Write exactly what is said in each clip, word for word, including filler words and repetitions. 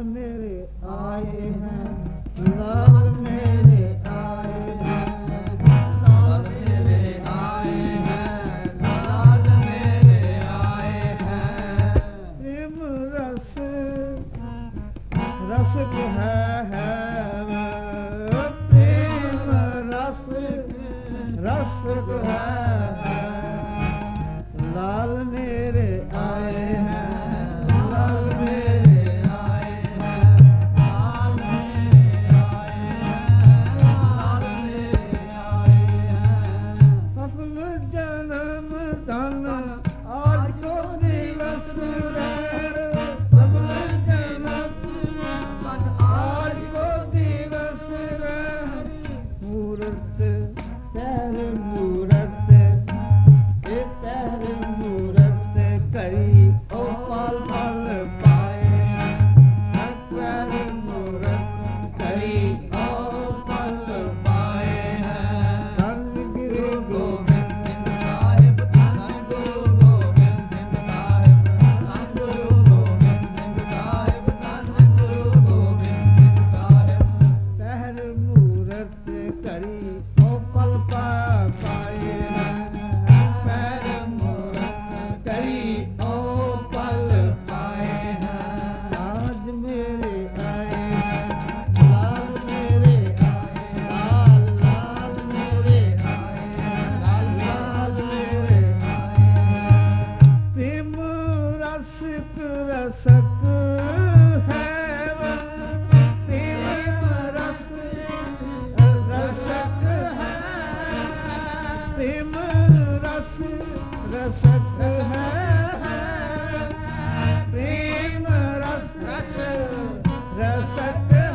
मेरे आए हैं, लाल मेरे आए हैं, लाल मेरे आए हैं, लाल मेरे आए हैं। प्रेम रस रस है, है प्रेम रस रस है, लाल मेरे आए हैं, लाल मेरे आए हैं, लाल मेरे आए हैं, लाल मेरे आए हैं। सफल जन्म धन आज को दिवस है, सफल जन्म धन आज को दिवस है। मूरत पैर मूरत ए पैर मूरत करी ओ पाल पाल पाए, पैर मूरत करी ओ पाल पाए हैं। धन गुरु गोबिंद सिंह साहिब, धन गुरु गोबिंद सिंह साहिब, धन गुरु गोबिंद सिंह साहिब, धन गुरु गोबिंद सिंह साहिब। पैर मूरत करी ओ पल पा पाए हैं, पैर मूरत करी ओ पल पाए हैं। आज मेरे आए हैं, लाल मेरे आए हैं, लाल लाल मेरे आए हैं, लाल लाल मेरे आए हैं। प्रेम रसिक रसक है, प्रेम रस रसक है, प्रेम रस रसक है, प्रेम रस रस रसक है।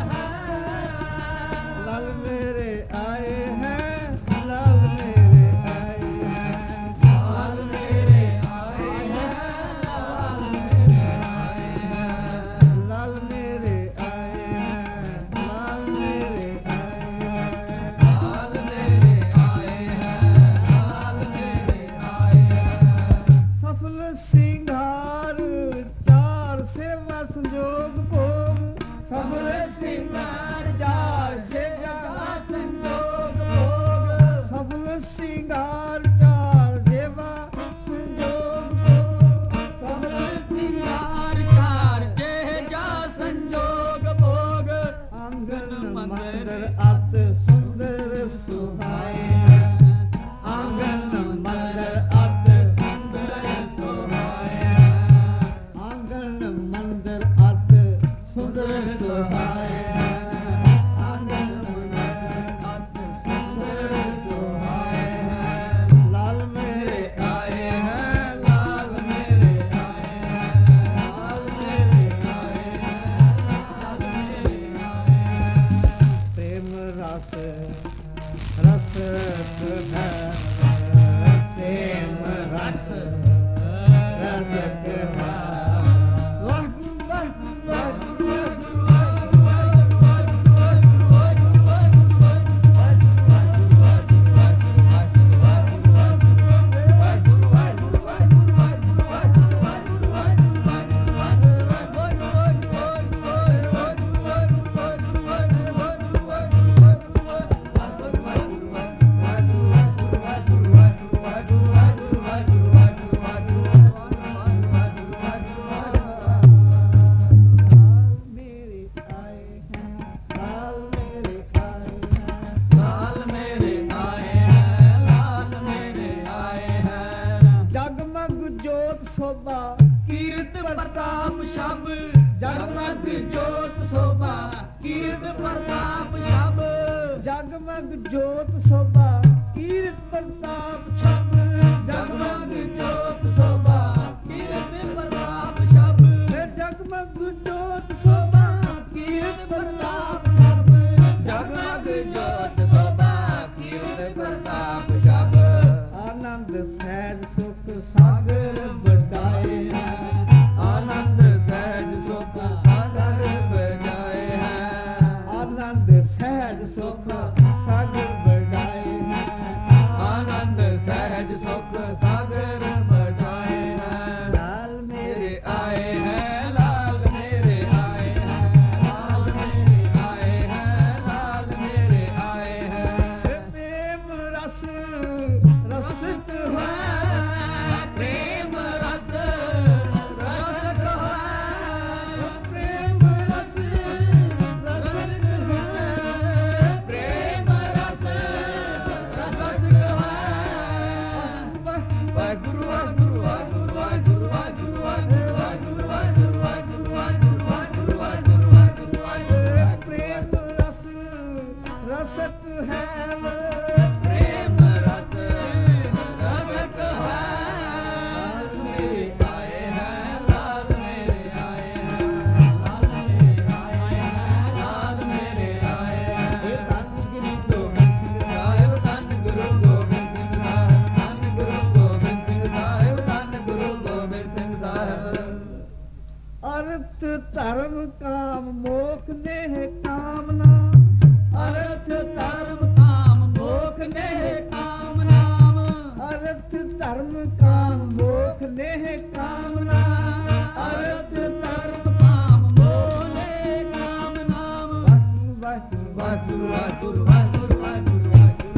लाल मेरे आए हैं, लाल मेरे आए हैं, लाल मेरे आए हैं, लाल मेरे आए हैं, लाल मेरे आए हैं, लाल मेरे आए हैं, लाल मेरे आए हैं, लाल मेरे आए हैं। सफल सिंगार चार सेवा संजोग भोग, सफल सिंगार चार सेवा संजोग भोग, सफल सिंगार चार सेवा संजोग भोग, सफल सिंगार चार सेवा संजोग भोग। आंगन मंदिर अत सुंदर सुहाए हैं, आंगन मंदिर अत सुंदर सुहाए हैं, आंगन मंदिर अत सुंदर सुहाए हैं, आंगन मंदिर अत सुंदर सुहाए हैं। लाल मेरे आए हैं, लाल मेरे आए हैं, लाल मेरे आए हैं, लाल मेरे आए हैं। प्रेम रस रस है, प्रेम रस रसक है। वाह वाह वाह मेरे आए हैं, लाल मेरे आए हैं, लाल मेरे आए हैं, लाल मेरे आए हैं। जगमग जोत शोभा कीर्त प्रताप शब, जगमग जोत शोभा कीर्त प्रताप शब, जगमग जोत शोभा कीर्त प्रताप शब, जगमग जोत शोभा कीर्त प्रताप शब, जगमग जोत शोभा कीर्त प्रताप शब, जगमग जोत शोभा कीर्त प्रताप शब। आनंद सहज सुख सागर बटाए हैं, आनंद सहज सुख सागर बटाए हैं, आनंद सहज सुख सागर बटाए हैं, आनंद सहज सुख सागर बटाए हैं। लाल मेरे आए हैं, लाल मेरे आए हैं, काम मोख नेह कामना ਅਰਥ ਧਰਮ ਕਾਮ ਮੋਖ ਨੇ ਕਾਮ ਨਾਮ ਅਰਥ ਧਰਮ ਕਾਮ ਮੋਖ ਨੇਹ ਕਾਮਨਾ ਅਰਥ ਧਰਮ ਕਾਮ ਮੋਹ ਨੇ ਕਾਮ ਨਾਮ ਵਾਹਿਗੁਰੂ ਵਾਹਿਗੁਰੂ ਵਾਹਿਗੁਰੂ ਵਾਹਿਗੁਰੂ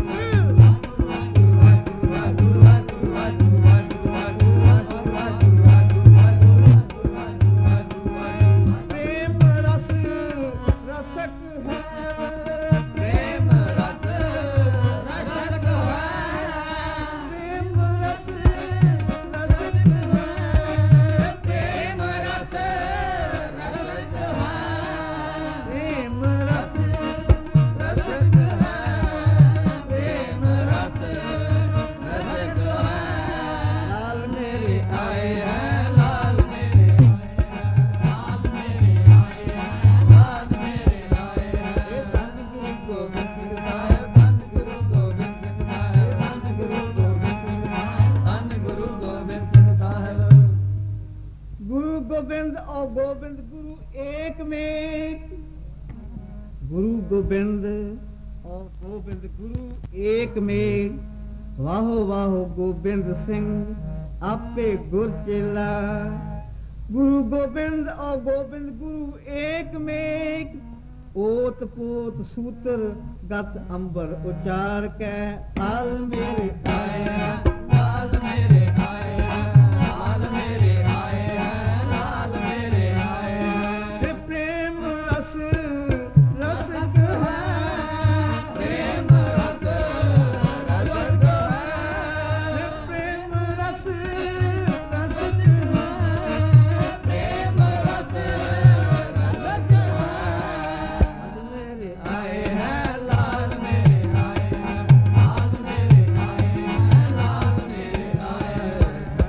ਪ੍ਰੇਮ ਰਸ ਰਸਕ ਹੈ ਪ੍ਰੇਮ ਰਸ ਰਸਕ ਹੈ ਪ੍ਰੇਮ ਰਸ ਰਸਕ ਹੈ ਪ੍ਰੇਮ ਰਸ ਰਸਕ ਹੈ ਪ੍ਰੇਮ ਰਸ ਰਸਕ ਹੈ ਪ੍ਰੇਮ ਰਸ ਰਸਕ ਹੈ ਲਾਲ ਮੇਰੇ ਆਏ ਹੈ ਲਾਲ ਮੇਰੇ ਆਏ ਹੈ ਲਾਲ ਮੇਰੇ ਆਏ ਹੈ ਇਹ ਧੰਨ ਗੁਰੂ ਗੋਬਿੰਦ ਸਿੰਘ ਸਾਹਿਬ ਧੰਨ ਗੁਰੂ ਗੋਬਿੰਦ ਸਿੰਘ ਸਾਹਿਬ ਧੰਨ ਗੁਰੂ ਗੋਬਿੰਦ ਸਿੰਘ ਸਾਹਿਬ ਧੰਨ ਗੁਰੂ ਗੋਬਿੰਦ ਸਿੰਘ ਸਾਹਿਬ गुरु गोविंद और गोविंद गुरु एक में गुरु गोविंद और गोविंद गुरु एक में वाहो वाहो गोविंद सिंह आपे गुर चेला गुरु गोविंद और गोविंद गुरु एक में ओत पोत सूत्र गत अंबर उचार के आल मेरे ਆਏ ਹੈ ਲਾਲ ਮੇਰੇ ਆਏ ਹੈ ਲਾਲ ਮੇਰੇ आए है लाल मेरे आए है प्रेम रस रसक है प्रेम रस रसक है प्रेम रस रसक है प्रेम रस रसक है मेरे आए हैं लाल मेरे आए हैं लाल मेरे आए हैं लाल मेरे आए हैं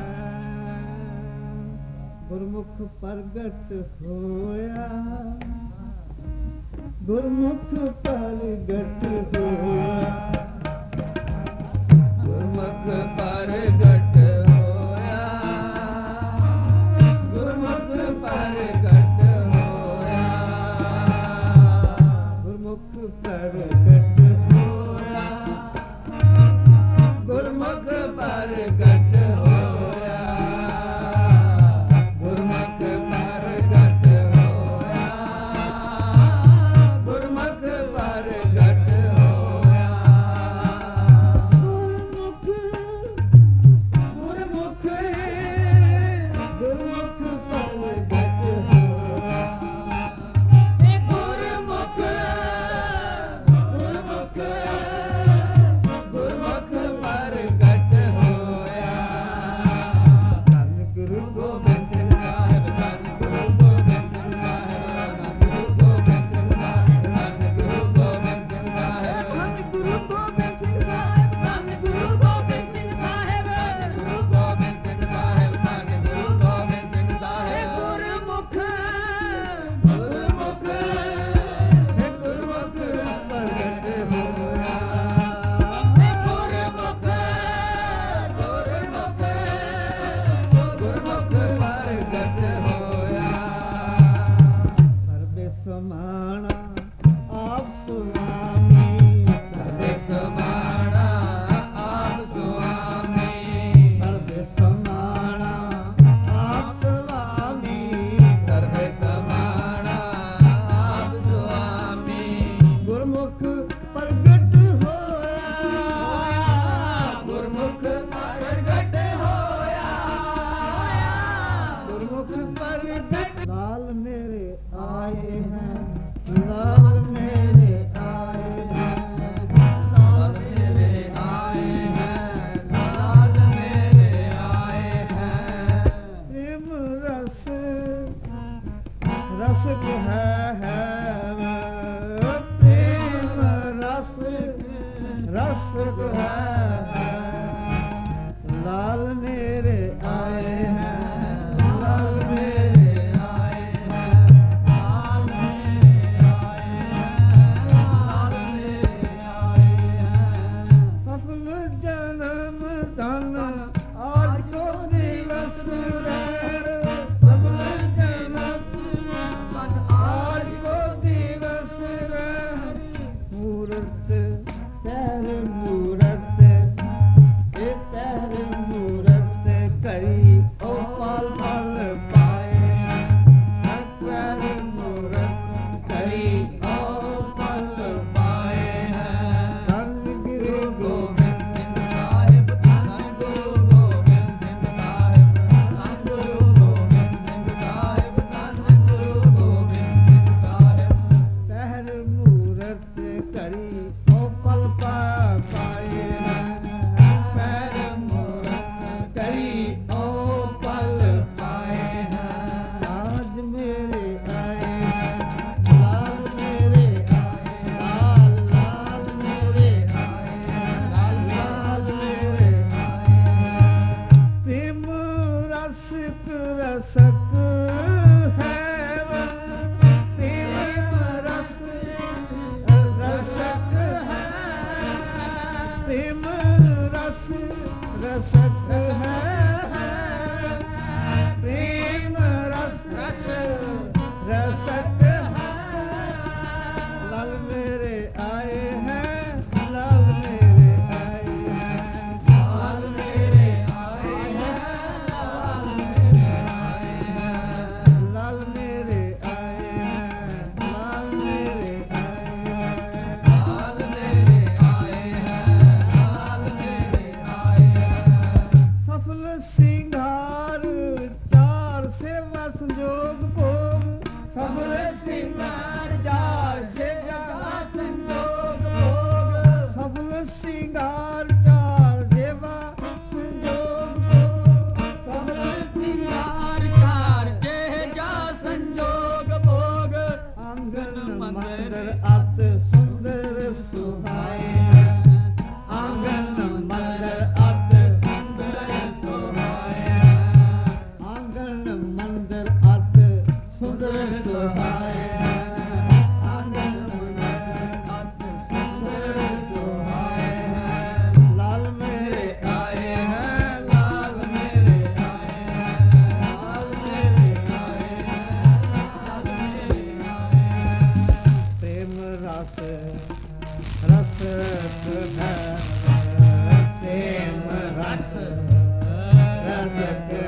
गुरमुख प्रगट होया गुरमुख प्रगट होया गुरमुख प्रगट होया गुरमुख प्रगट होया गुरमुख प्रगट होया गुरमुख प्रगट होया गुरमुख प्रगट होया गुरमुख प्रगट होया गुरमुख गुरमुख गुरमुख प्रगट होया ए गुरमुख गुरमुख गुरमुख प्रगट होया धन गुरु गोबिंद सिंह साहिब धन गुरु गोबिंद सिंह साहिब धन गुरु गोबिंद सिंह साहिब धन गुरु गोबिंद सिंह साहिब धन गुरु गोबिंद सिंह साहिब धन गुरु गोबिंद सिंह साहिब धन गुरु गोबिंद सिंह साहिब धन गुरु गोबिंद सिंह साहिब गुरमुख गुरमुख हे गुरमुख प्रगट होया गुरमुख गुरमुख गुरमुख प्रगट होया सर्वे समाना आप सुनामी सर्वे समाना आप सुआमी सर्वे समाना आप सुनामी सर्वे समाना आप सुआमी गुरमुख प्रगट होया गुरमुख प्रगट होया गुरमुख प्रगट लाल मेरे आए हैं लाल मेरे आए हैं लाल मेरे आए हैं लाल मेरे आए हैं प्रेम रस रसक है है प्रेम रस रसक है लाल मेरे आए हैं लाल मेरे आए हैं लाल मेरे आए हैं लाल मेरे आए हैं सफल जन्म धन आज को दिवस रे सफल जन्म धन आज ਲਾਲ ਮੇਰੇ ਆਏ ਲਾਲ ਲਾਲ ਮੇਰੇ ਆਏ ਲਾਲ ਲਾਲ ਮੇਰੇ ਆਏ ਪ੍ਰੇਮ ਰਸਿਕ ਰਸਕ ਹੈ ਪ੍ਰੇਮ ਰਸ ਰਸਕ ਹੈ ਪ੍ਰੇਮ ਰਸ ਰਸਕ ਹੈ प्रेम रस रस रसक है लाल मेरे आए हैं लाल मेरे आए हैं लाल मेरे आए हैं लाल मेरे आए हैं लाल मेरे आए हैं लाल मेरे आए हैं लाल मेरे आए हैं लाल मेरे आए हैं सफल सिंगार चार सेवा संजोग भोग सफल सिंगार चार सेवा संजोग भोग सफल सिंगार चार सेवा संजोग भोग सफल सिंगार चार सेवा संजोग भोग आंगन मंदिर अत सुंदर सुहाए आंगन मंदिर अत सुंदर सुहाए आंगन मंदिर अत सुंदर सुहाए आंगन मंदिर अत सुंदर सुहाए लाल मेरे आए हैं लाल मेरे आए हैं लाल मेरे आए हैं लाल मेरे आए हैं प्रेम रस रस है प्रेम रस रसक है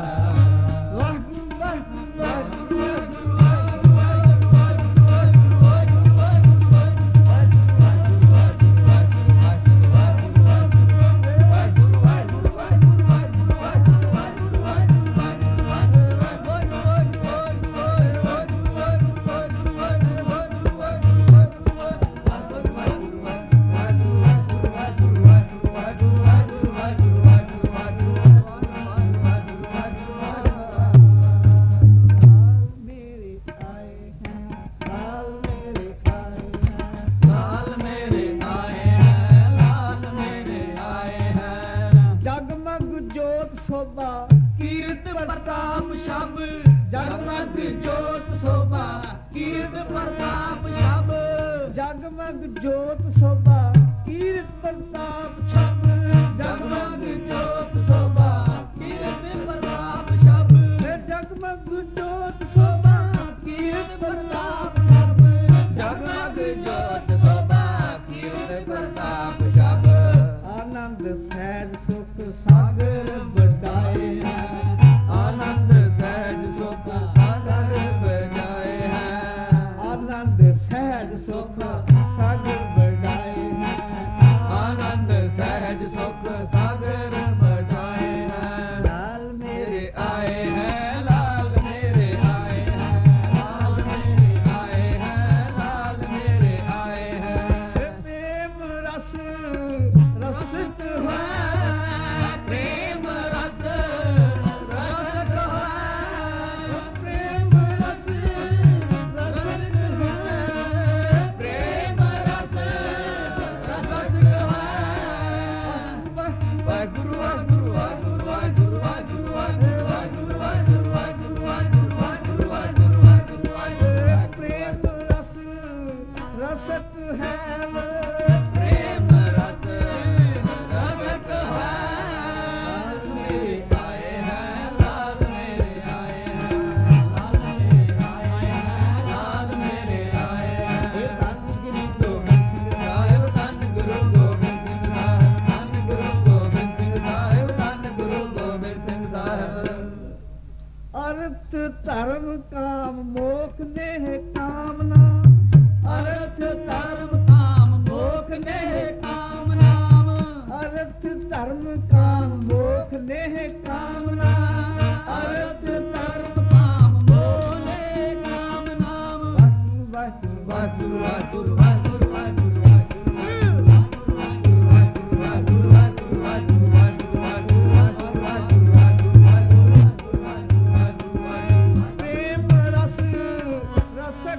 जगमग जोत शोभा कीर्त प्रताप शब जगमग जोत शोभा कीर्त प्रताप शब जगमग जोत शोभा कीर्त प्रताप शब जगमग जोत शोभा कीर्त प्रताप शब जगमग जोत शोभा कीर्त प्रताप शब आनंद सहज सुख सागर बटाए आनंद सहज सुख सागर बजाए हैं आनंद सहज सुख सागर बजाए हैं आनंद सहज सुख सागर बजाए हैं लाल मेरे आए हैं लाल मेरे आए हैं लाल मेरे आए हैं लाल मेरे आए हैं प्रेम रस रसिक है प्रेम रस रसिक है प्रेम रस रसिक है प्रेम रस रसिक है वाहिगुरु वाहिगुरु वाहिगुरु वाहिगुरु वाहिगुरु वाहिगुरु वाहिगुरु वाहिगुरु वाहिगुरु वाहिगुरु वाहिगुरु वाहिगुरु प्रेम रस रसिक है प्रेम रस रसिक है लाल मेरे आए हैं लाल मेरे आए हैं लाल मेरे आए हैं लाल मेरे आए हैं धन गुरु गोबिंद साहिब धन गुरु गोबिंद सिंह साहिब धन गुरु गोबिंद सिंह साहिब धन गुरु गोबिंद सिंह साहिब अर्थ धर्म काम मोख नेह कामना अर्थ धर्म काम मोख नेह कामना अर्थ धर्म काम मोख नेह कामना अर्थ धर्म काम मोह नेह कामना वाहिगुरु वाहिगुरु वाहिगुरु वाहिगुरु वाहिगुरु प्रेम रस रसक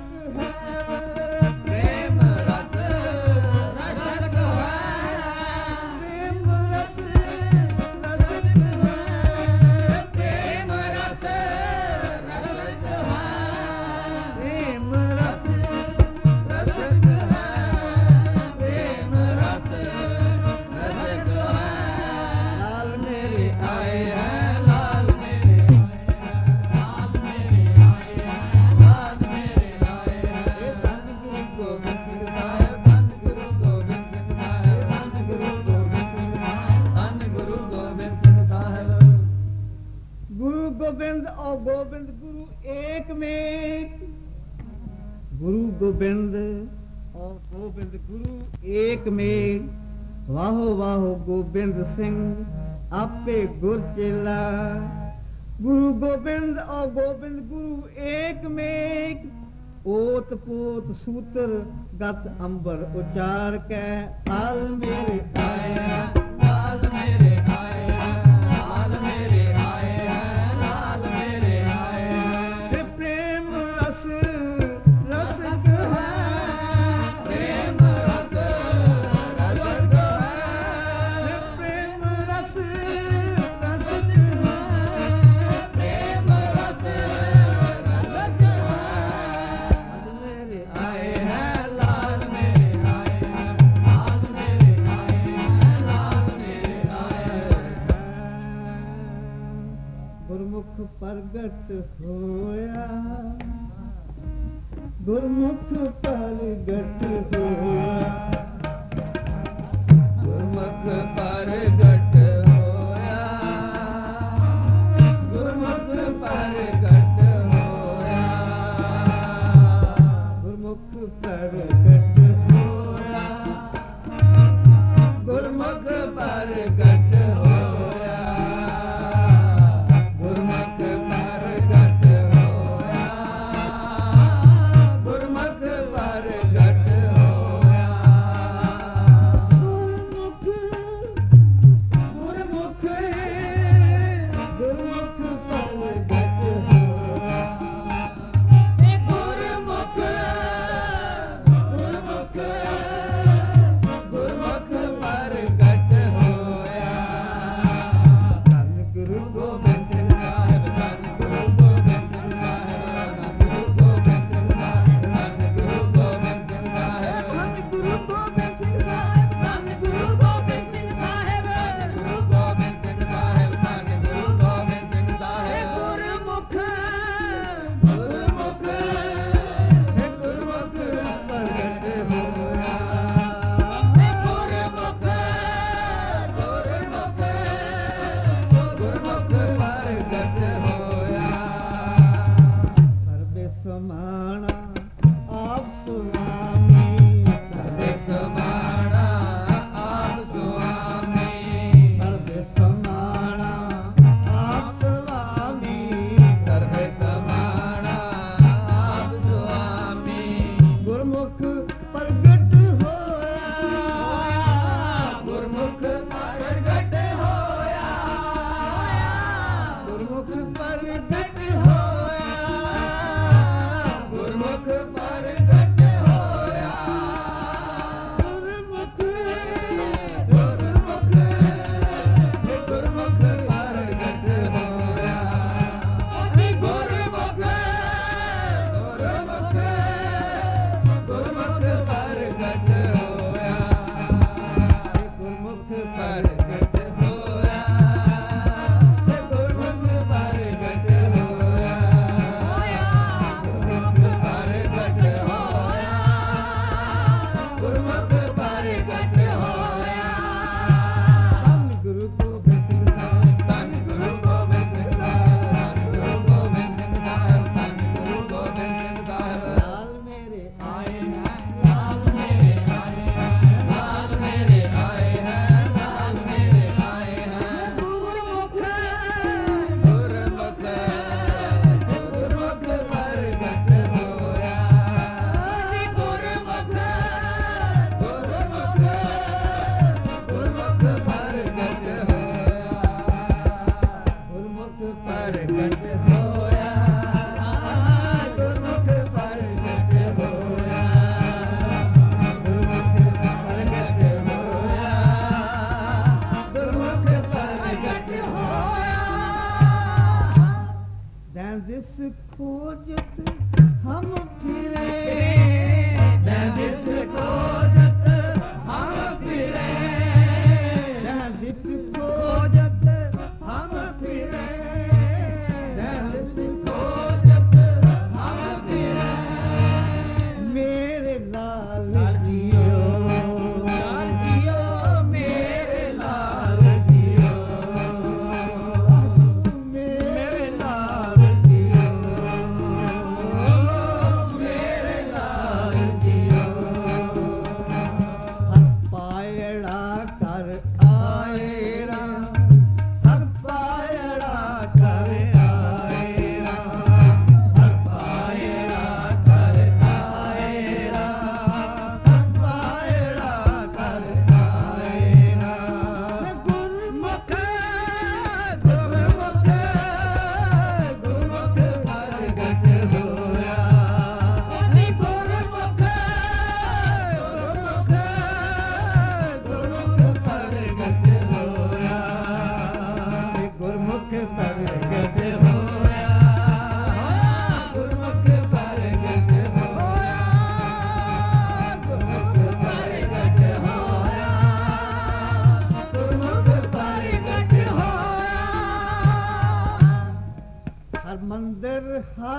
गोबिंद गुरु एक में, गुरु गोबिंद और गोबिंद गुरु एक में। वाहो वाहो गोबिंद सिंह आपे गुर चेला, गुरु गोबिंद और गोबिंद गुरु एक में। ओत पोत सूत्र गत अंबर उचार के हाल मेरे आया, लाल मेरे आए लाल मेरे आए लाल मेरे आए। प्रेम रस रसक है, प्रेम रस रसक है, प्रेम रस रसक है, प्रेम रस रसक है। मेरे आए हैं लाल मेरे आए लाल मेरे आए लाल मेरे आए। गुरमुख प्रगट होया, गुरमुख प्रगट होया, गुरमुख प्रगट होया, गुरमुख प्रगट होया, गुरमुख प्रगट होया, गुरमुख प्रगट होया, गुरमुख प्रगट होया, गुरमुख प्रगट होया।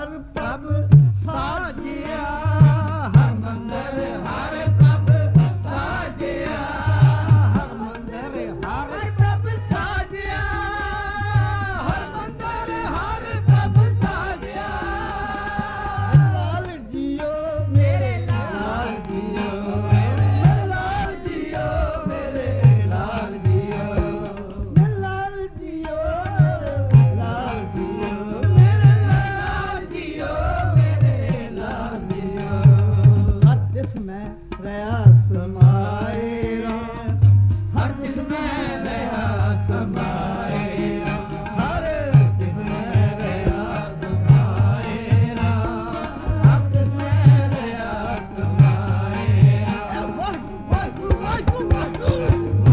ਹਰ ਪ੍ਰਭ ਸਾਜਿਆ ਹਰ ਮੰਦਰ ਹਰ ਪ੍ਰਭ ਸਾਜਿਆ ਹਰ ਮੰਦਰ ਹਰ ਪ੍ਰਭ ਸਾਜਿਆ ਹਰ ਮੰਦਰ ਹਰ ਪ੍ਰਭ ਸਾਜਿਆ ਲਾਲ ਜੀਓ ਮੇਰੇ ਲਾਲ ਜੀਓ ਮੇਰੇ ਲਾਲ ਜੀਓ ਮੇਰੇ ਲਾਲ ਜੀਓ ਮੇਰੇ ਲਾਲ ਜੀਓ ਲਾਲ ਜੀਓ ਮੇਰੇ ਲਾਲ ਜੀਓ ਮੇਰੇ ਲਾਲ ਜੀਓ ਹਰ ਦਿਸ ਮੈਂ ਰਹਾ ਸਮਾਏ ਰਾਮ ਹਰ ਦਿਸ ਮੈਂ ਰਹਾ ਸਮਾਏ ਰਾਮ ਹਰ ਦਿਸ ਮੈਂ ਰਹਾ ਸਮਾਏ ਰਾਮ ਹਰ ਦਿਸ ਮੈਂ ਰਹਾ ਸਮਾਏ ਰਾਮ ਵਾਹਿਗੁਰੂ ਵਾਹਿਗੁਰੂ ਵਾਹਿਗੁਰੂ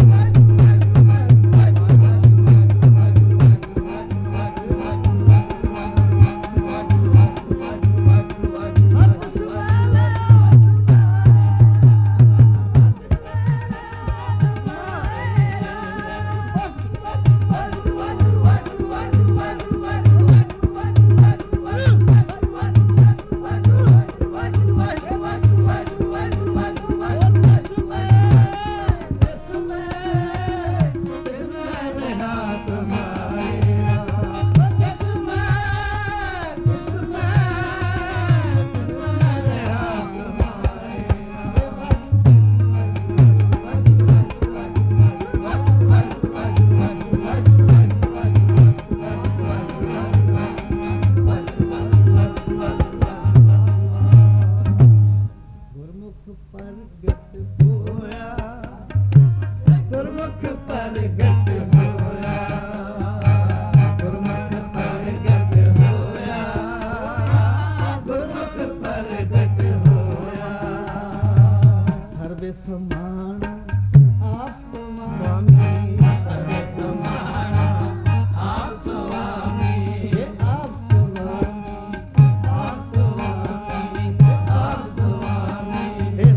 ਗੁਰਮੁਖ ਪ੍ਰਗਟ ਹੋਇਆ ਗੁਰਮੁਖ ਪ੍ਰਗਟ ਹੋਇਆ ਗੁਰਮੁਖ ਪ੍ਰਗਟ ਹੋਇਆ ਗੁਰਮੁਖ ਪ੍ਰਗਟ ਹੋਇਆ ਸਰਬੇ ਸਮਾਨ ਆਪ ਸੁਆਮੀ ਸਰਬੇ ਸਮਾਨ ਆਪ ਸੁਆਮੀ ਆਪ ਸੁਆਮੀ ਆਪ ਸੁਆਮੀ ਆਪ ਸੁਆਮੀ हे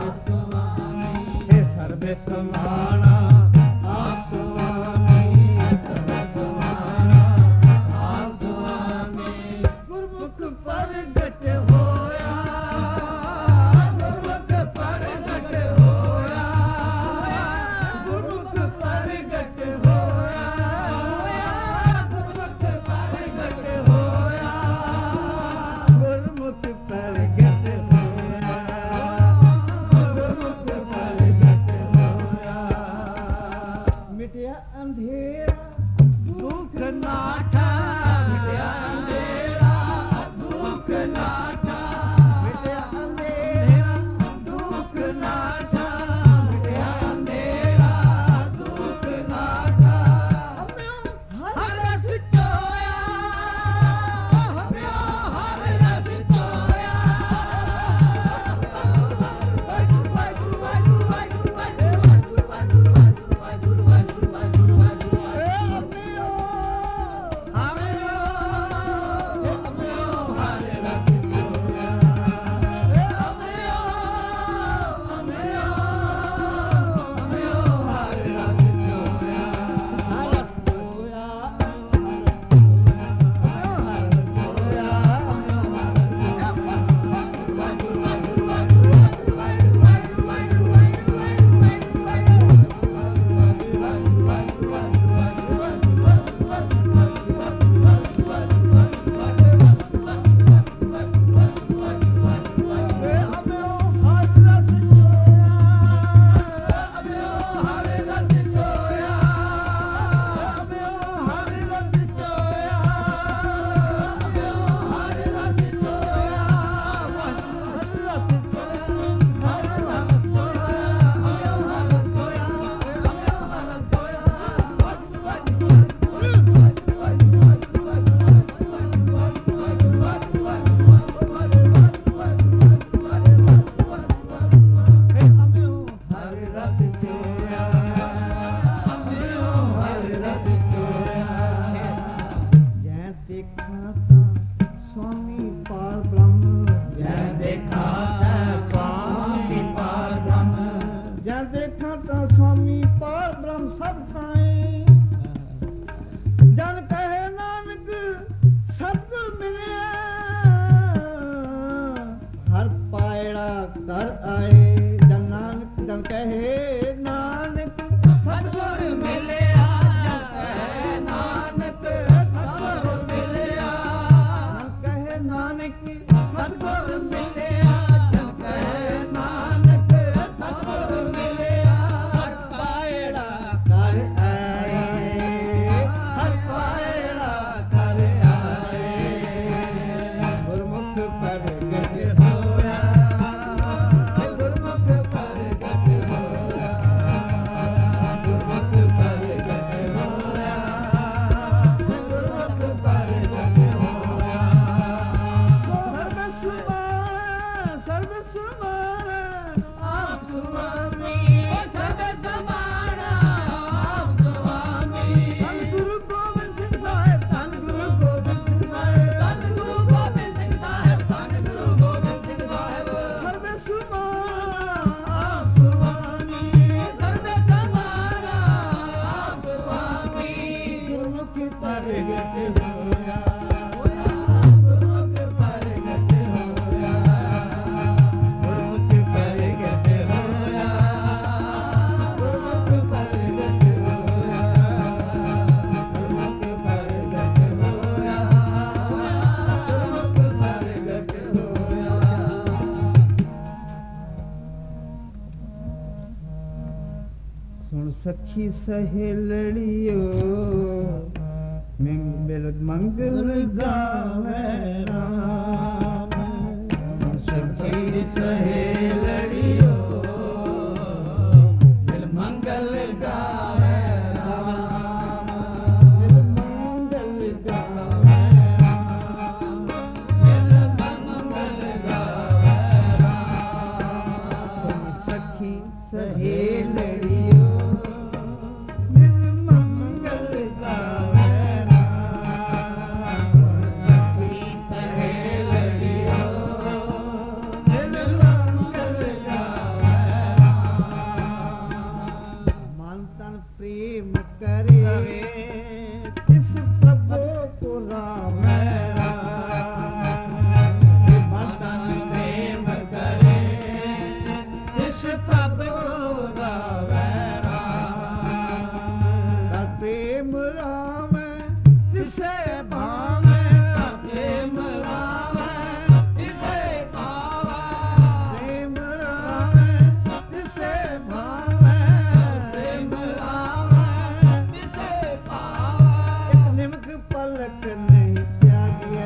सर्वे समाना आप स्वामी सर्वे समाना आप स्वामी गुरमुख प्रगट होया गुरमुख प्रगट होया ਕਰ ਆਏ। ਜਨ ਨਾਨਕ ਜਨ ਕਹੇ ਨਾਨਕ ਸਤਿਗੁਰ ਮਿਲਿਆ। ਜਨ ਕਹੇ ਨਾਨਕ ਸਤਿਗੁਰ ਮਿਲਿਆ। ਜਨ ਕਹੇ ਨਾਨਕ ਸਤਿਗੁਰ ਮਿਲਿਆ। ਜਨ ਕਹੇ ਨਾਨਕ ਸਤਿਗੁਰ ਮਿਲਿਆ। ਹਰ ਪਾਇੜਾ ਕਰ ਆਏ। ਹਰ ਪਾਇੜਾ ਕਰ ਆਏ। ਗੁਰਮੁਖ ਪ੍ਰਗਟ ਹੋਇਆ। ਗੁਰਮੁਖ ਪ੍ਰਗਟ ਹੋਇਆ। ਗੁਰਮੁਖ ਪ੍ਰਗਟ ਹੋਇਆ। ਗੁਰਮੁਖ ਪ੍ਰਗਟ ਹੋਇਆ। ਸਰਬ ਸੁਮਾਨ ਸਰਬ ਸੁਮਾਨ ਆਪ ਸੁਆਮੀ। ਸਰਬ ਸੁਮਾਨ ਆਪ ਸੁਆਮੀ। ਧੰਨ ਗੁਰੂ ਗੋਬਿੰਦ ਸਿੰਘ ਸਾਹਿਬ। ਧੰਨ ਗੁਰੂ ਗੋਬਿੰਦ ਸਿੰਘ ਸਾਹਿਬ। ਧੰਨ ਗੁਰੂ ਗੋਬਿੰਦ ਸਿੰਘ ਸਾਹਿਬ। ਧੰਨ ਗੁਰੂ ਗੋਬਿੰਦ ਸਿੰਘ ਸਾਹਿਬ। ਸਰਬ ਸੁਮਾਨ ਆਪ ਸੁਆਮੀ। ਸਰਬ ਸੁਮਾਨ ਆਪ ਸੁਆਮੀ। ਗੁਰਮੁਖ ਪ੍ਰਗਟ ਹੋਇਆ। ਗੁਰਮੁਖ ਪ੍ਰਗਟ ਹੋਇਆ। ਗੁਰਮੁਖ ਪ੍ਰਗਟ ਹੋਇਆ। ਗੁਰਮੁਖ ਪ੍ਰਗਟ ਹੋਇਆ। ਗੁਰਮੁਖ ਪ੍ਰਗਟ ਹੋਇਆ। ਗੁਰਮੁਖ ਪ੍ਰਗਟ ਹੋਇਆ। ਸੁਣ ਸਖੀ ਸਹੇਲੜੀਓ ਮਿਲ ਮੰਗਲ ਗਾਵੇ ਰਾਮ। ਸੁਣ ਸਖੀ ਸਹੇਲੜੀਓ ਮਿਲ ਮੰਗਲ ਗਾਵੇ ਰਾਮ। ਮਿਲ ਮੰਗਲ ਗਾਵੇ ਰਾਮ। ਮਿਲ ਮੰਗਲ ਗਾਵੇ ਰਾਮ। ਸੁਣ ਸਖੀ ਸਹੇਲੜੀਓ ਮਿਲ ਮੰਗਲ ਗਾਵੇ ਰਾਮ। ਸਖੀ ਸਹੇਲੜੀਓ ਮਿਲ ਮੰਗਲ ਗਾਵੇ ਰਾਮ। ਮਨ ਤਨ ਪ੍ਰੇਮ ਕਰੇ ਤਿਸ ਪ੍ਰਭੂ ਕੋ ਰਾਮੈ ਰਾਮ। ਮਨ ਤਨ ਪ੍ਰੇਮ ਕਰੇ ਤਿਸ ਪ੍ਰਭੂ ਕੋ ਰਾਮੈ ਰਾਮ। ਤਾ ਪ੍ਰੇਮ ਰਾਮ ਤਿਸੈ ਭਾਵੈ। ਤਾ ਪ੍ਰੇਮ ਰਾਮ ਤਿਸੈ ਭਾਵੈ। ਪ੍ਰੇਮ ਰਾਮ ਤਿਸੈ ਭਾਵੈ। ਪ੍ਰੇਮ ਰਾਮ ਤਿਸੈ ਭਾਵੈ। ਇੱਕ ਨਿਮਕ ਪਲਕ ਨਹੀਂ ਤਿਆਗਿਆ।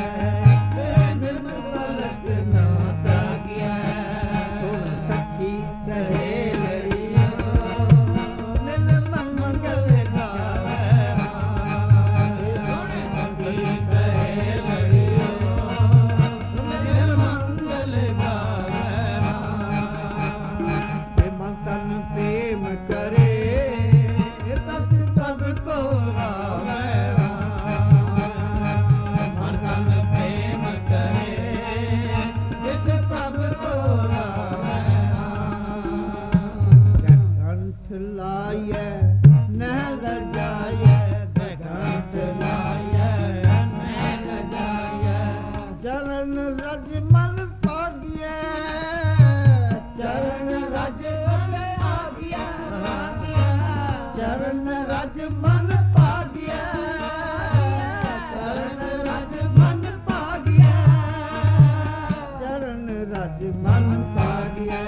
ਨਿਮਕ ਪਲਕ ਨਾ ਤਿਆਗਿਆ। ਸੁਣ ਸਖੀ ਸਹੇਲੜੀਓ ਮਿਲ ਮੰਗਲ ਗਾਵੇ ਰਾਮ। ਸੁਣ ਸਖੀ ਸਹੇਲੜੀਓ ਮਿਲ ਮੰਗਲ ਗਾਵੇ ਰਾਮ। ਇਹ ਮਨ ਤਨ ਪ੍ਰੇਮ ਕਰੇ ਤਸ ਪ੍ਰਭ ਕੋ ਰਾਮੈ ਰਾਮ। ਮਨ ਤਨ ਪ੍ਰੇਮ ਕਰੇ ਤਿਸ ਪ੍ਰਭ ਕੋ ਰਾਮੈ ਰਾਮ। ਜੈ ਕੰਠ ਲਾਇਐ ਨਹਿ ਲਜਾਇਐ। ਜੈ ਕੰਠ ਲਾਇਐ ਨਹਿ ਲਜਾਇਐ। ਚਰਨ ਰਜ ਮਨ ਭਾਗਿਐ। ਚਰਨ ਰਜ ਮਨ ਭਾਗਿਐ। ਚਰਨ ਰਜ ਮਨ ਭਾਗਿਐ। ਚਰਨ ਰਜ ਮਨ ਭਾਗਿਐ। ਚਰਨ ਰਜ ਮਨ ਭਾਗਿਐ।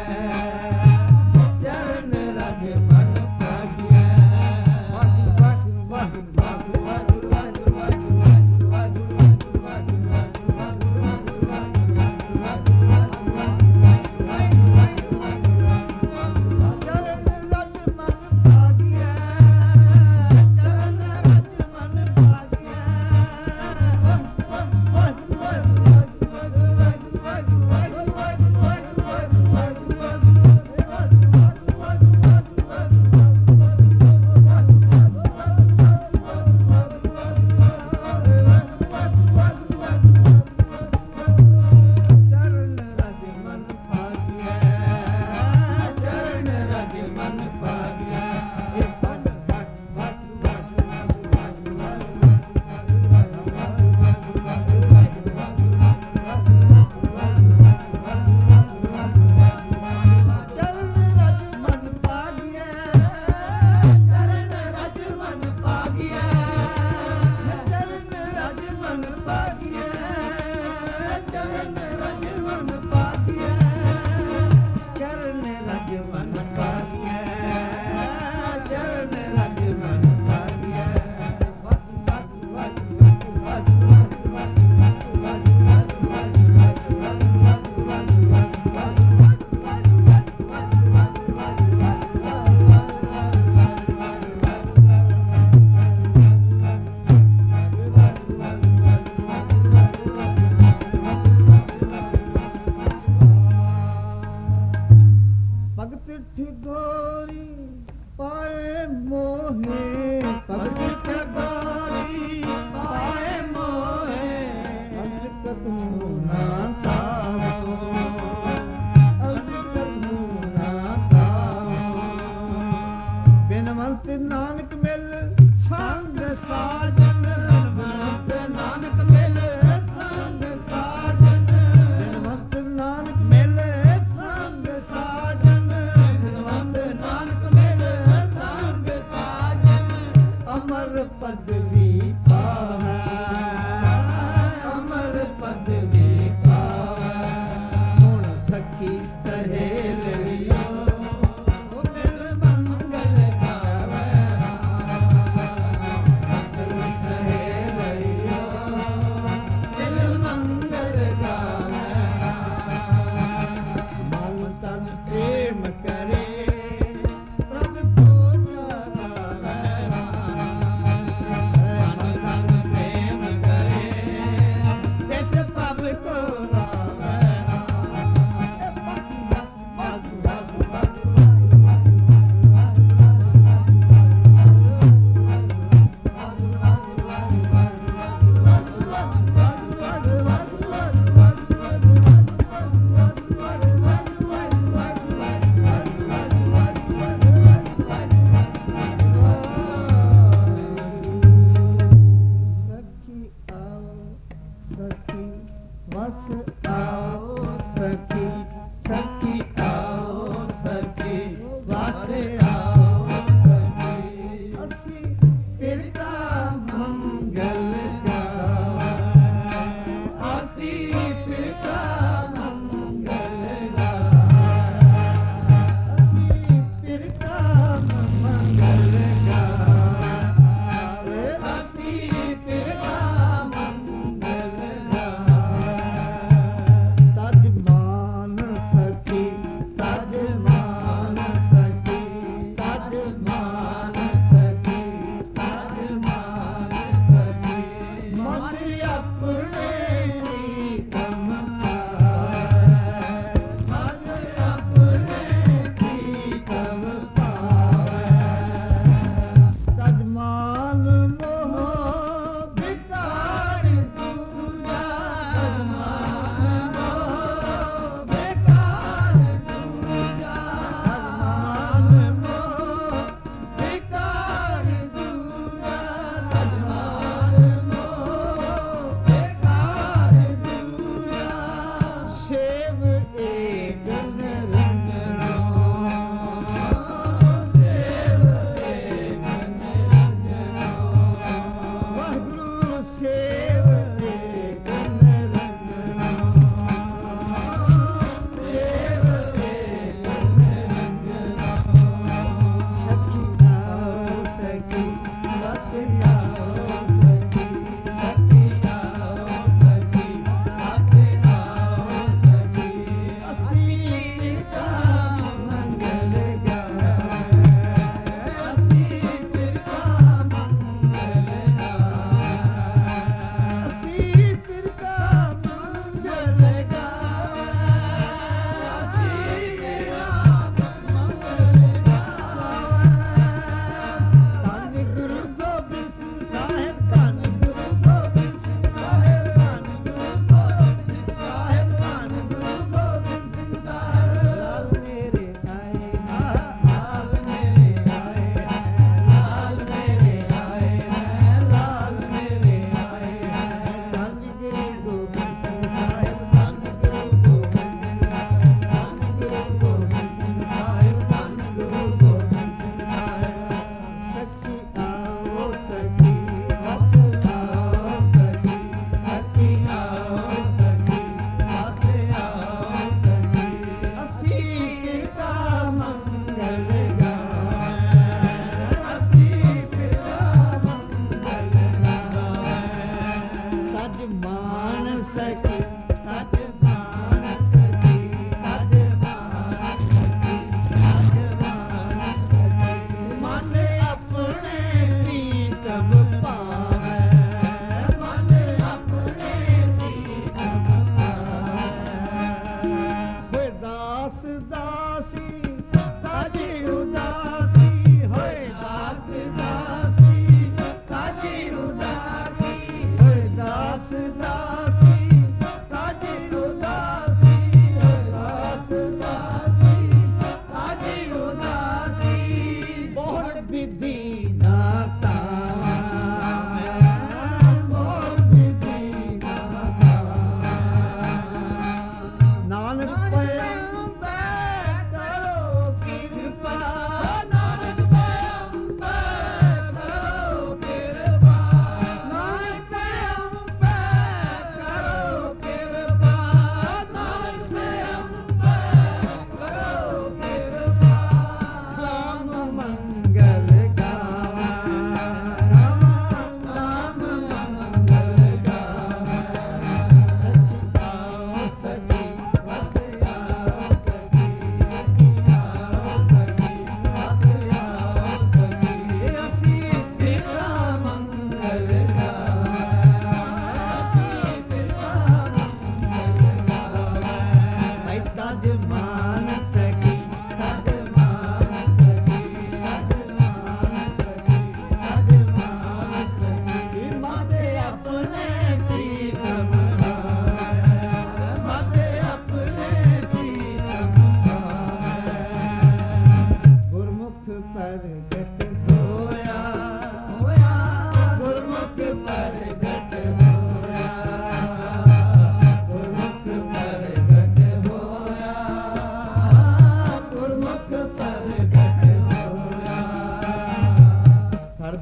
ਚਰਨ ਰਜ ਮਨ ਭਾਗਿਐ। ਵਾਹਿਗੁਰੂ ਵਾਹਿਗੁਰੂ ਵਾਹਿਗੁਰੂ ਵਾਹਿਗੁਰੂ ਵਾਹਿਗੁਰੂ ਵਾਹਿਗੁਰੂ ਵਾਹਿਗੁਰੂ ਵਾਹਿਗੁਰੂ ਵਾਹਿਗੁਰੂ ਵਾਹਿਗੁਰੂ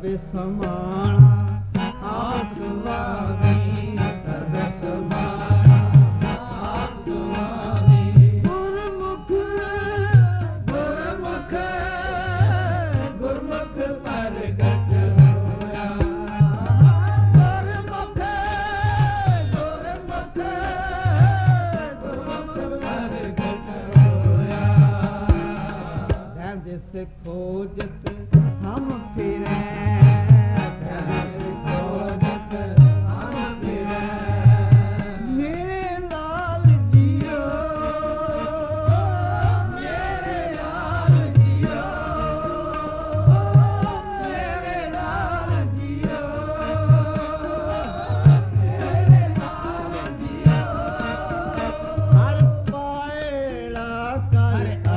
ਸਮਾਣਾ ਆਪ ਸੁਆਮੀ ਸਰਬ ਸਮਾਣਾ ਆਪ ਸੁਆਮੀ ਗੁਰਮੁਖ ਗੁਰਮੁਖ ਗੁਰਮੁਖ ਪ੍ਰਗਟ ਹੋਇਆ ਗੁਰਮੁਖ ਗੁਰਮੁਖ ਗੁਰਮੁਖ ਪ੍ਰਗਟ ਹੋਇਆ ਜਿਸ ਖੋਜਤ ਹਮ ਫਿਰੈ ਜਿਸ ਖੋਜਤ ਹਮ ਫਿਰੈ ਮੇਰੇ ਲਾਲ ਜੀਓ ਮੇਰੇ ਲਾਲ ਜੀਓ ਮੇਰੇ ਲਾਲ ਜੀਓ ਮੇਰੇ ਲਾਲ ਜੀਓ ਹਰ ਪਾਇਲਾ ਕਰ